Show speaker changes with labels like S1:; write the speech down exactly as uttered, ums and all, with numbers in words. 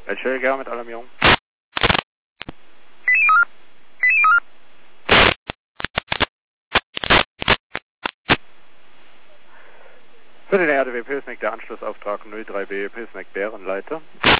S1: Welche mit Alarmierung? Für den R D W Pilsneck der Anschlussauftrag null drei B Pilsneck Bärenleiter.